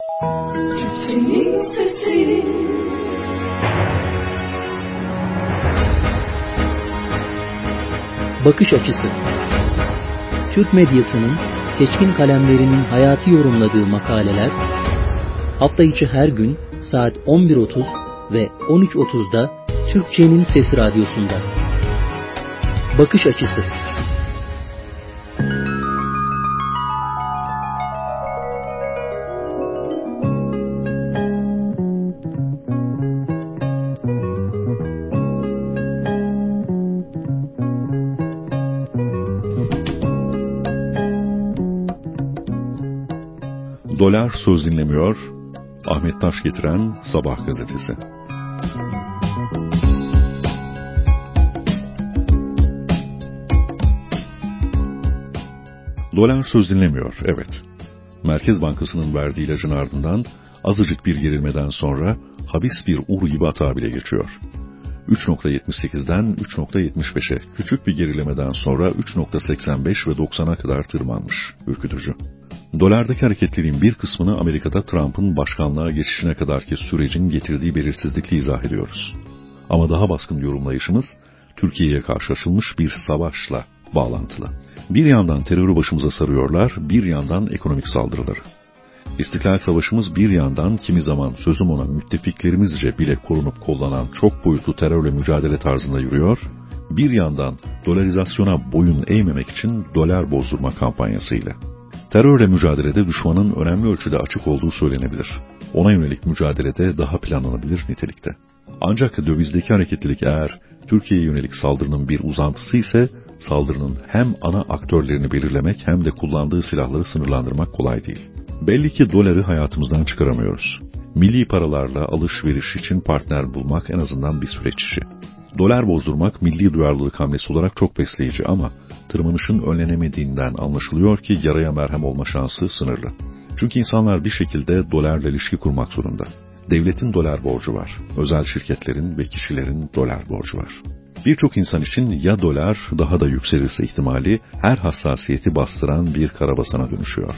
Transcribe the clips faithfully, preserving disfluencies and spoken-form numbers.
Türkçenin sesi. Bakış açısı. Türk medyasının seçkin kalemlerinin hayatı yorumladığı makaleler, hafta içi her gün saat on bir otuz ve on üç otuzda Türkçenin Sesi Radyosu'nda. Bakış açısı. Dolar söz dinlemiyor, Ahmet Taş getiren Sabah gazetesi. Dolar söz dinlemiyor, evet. Merkez Bankası'nın verdiği ilacın ardından azıcık bir gerilmeden sonra habis bir ur gibi atağa bile geçiyor. üç virgül yetmiş sekizden üç virgül yetmiş beşe küçük bir gerilemeden sonra üç virgül seksen beş ve doksana kadar tırmanmış, ürkütücü. Dolardaki hareketliliğin bir kısmını Amerika'da Trump'ın başkanlığa geçişine kadarki sürecin getirdiği belirsizlikle izah ediyoruz. Ama daha baskın yorumlayışımız Türkiye'ye karşı açılmış bir savaşla bağlantılı. Bir yandan terörü başımıza sarıyorlar, bir yandan ekonomik saldırıları. İstiklal Savaşımız bir yandan kimi zaman sözüm ona müttefiklerimizce bile korunup kollanan çok boyutlu terörle mücadele tarzında yürüyor, bir yandan dolarizasyona boyun eğmemek için dolar bozdurma kampanyasıyla. Terörle mücadelede düşmanın önemli ölçüde açık olduğu söylenebilir. Ona yönelik mücadelede daha planlanabilir nitelikte. Ancak dövizdeki hareketlilik eğer Türkiye'ye yönelik saldırının bir uzantısı ise saldırının hem ana aktörlerini belirlemek hem de kullandığı silahları sınırlandırmak kolay değil. Belli ki doları hayatımızdan çıkaramıyoruz. Milli paralarla alışveriş için partner bulmak en azından bir süreç işi. Dolar bozdurmak milli duyarlılık hamlesi olarak çok besleyici ama tırmanışın önlenemediğinden anlaşılıyor ki yaraya merhem olma şansı sınırlı. Çünkü insanlar bir şekilde dolarla ilişki kurmak zorunda. Devletin dolar borcu var. Özel şirketlerin ve kişilerin dolar borcu var. Birçok insan için ya dolar daha da yükselirse ihtimali her hassasiyeti bastıran bir karabasana dönüşüyor.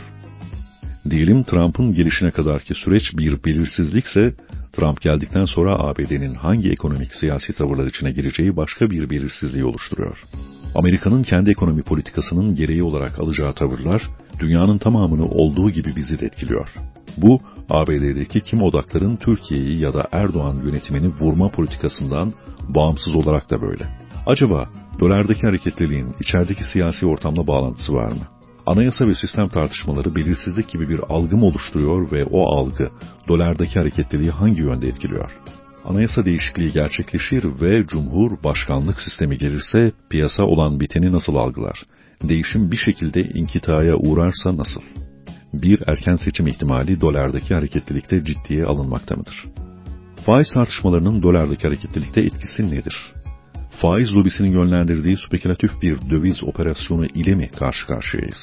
Diyelim Trump'ın gelişine kadarki süreç bir belirsizlikse, Trump geldikten sonra A B D'nin hangi ekonomik siyasi tavırlar içine gireceği başka bir belirsizliği oluşturuyor. Amerika'nın kendi ekonomi politikasının gereği olarak alacağı tavırlar, dünyanın tamamını olduğu gibi bizi de etkiliyor. Bu, A B D'deki kim odakların Türkiye'yi ya da Erdoğan yönetimini vurma politikasından bağımsız olarak da böyle. Acaba dolardaki hareketliliğin içerideki siyasi ortamla bağlantısı var mı? Anayasa ve sistem tartışmaları belirsizlik gibi bir algı mı oluşturuyor ve o algı dolardaki hareketliliği hangi yönde etkiliyor? Anayasa değişikliği gerçekleşir ve cumhurbaşkanlık sistemi gelirse piyasa olan biteni nasıl algılar? Değişim bir şekilde inkitaya uğrarsa nasıl? Bir erken seçim ihtimali dolardaki hareketlilikte ciddiye alınmakta mıdır? Faiz tartışmalarının dolardaki hareketlilikte etkisi nedir? Faiz lobisinin yönlendirdiği spekülatif bir döviz operasyonu ile mi karşı karşıyayız?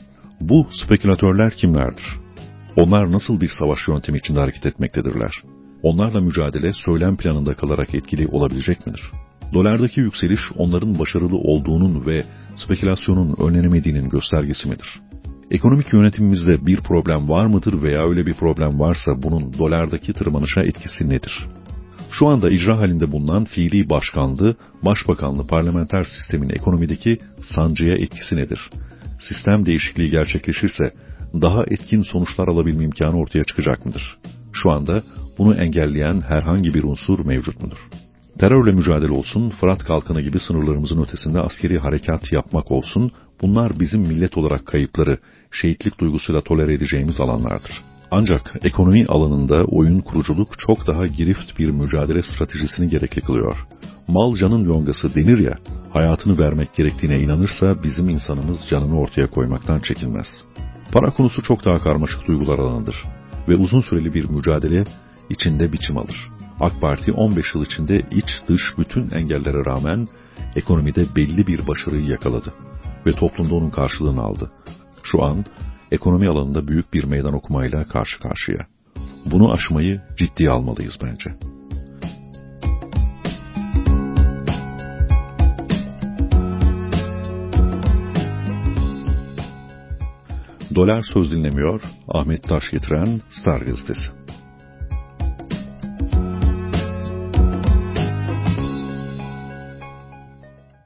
Bu spekülatörler kimlerdir? Onlar nasıl bir savaş yöntemi içinde hareket etmektedirler? Onlarla mücadele söylem planında kalarak etkili olabilecek midir? Dolardaki yükseliş onların başarılı olduğunun ve spekülasyonun önlenemediğinin göstergesi midir? Ekonomik yönetimimizde bir problem var mıdır veya öyle bir problem varsa bunun dolardaki tırmanışa etkisi nedir? Şu anda icra halinde bulunan fiili başkanlı, başbakanlı parlamenter sistemin ekonomideki sancıya etkisi nedir? Sistem değişikliği gerçekleşirse daha etkin sonuçlar alabilme imkanı ortaya çıkacak mıdır? Şu anda bunu engelleyen herhangi bir unsur mevcut mudur? Terörle mücadele olsun, Fırat Kalkanı gibi sınırlarımızın ötesinde askeri harekat yapmak olsun, bunlar bizim millet olarak kayıpları, şehitlik duygusuyla tolere edeceğimiz alanlardır. Ancak ekonomi alanında oyun kuruculuk çok daha girift bir mücadele stratejisini gerekli kılıyor. Mal canın yongası denir ya, hayatını vermek gerektiğine inanırsa bizim insanımız canını ortaya koymaktan çekinmez. Para konusu çok daha karmaşık duygular alanıdır ve uzun süreli bir mücadele içinde biçim alır. AK Parti on beş yıl içinde iç dış bütün engellere rağmen ekonomide belli bir başarıyı yakaladı ve toplumda onun karşılığını aldı. Şu an ekonomi alanında büyük bir meydan okumayla karşı karşıya. Bunu aşmayı ciddiye almalıyız bence. Dolar söz dinlemiyor, Ahmet Taş getiren Star Gazetesi.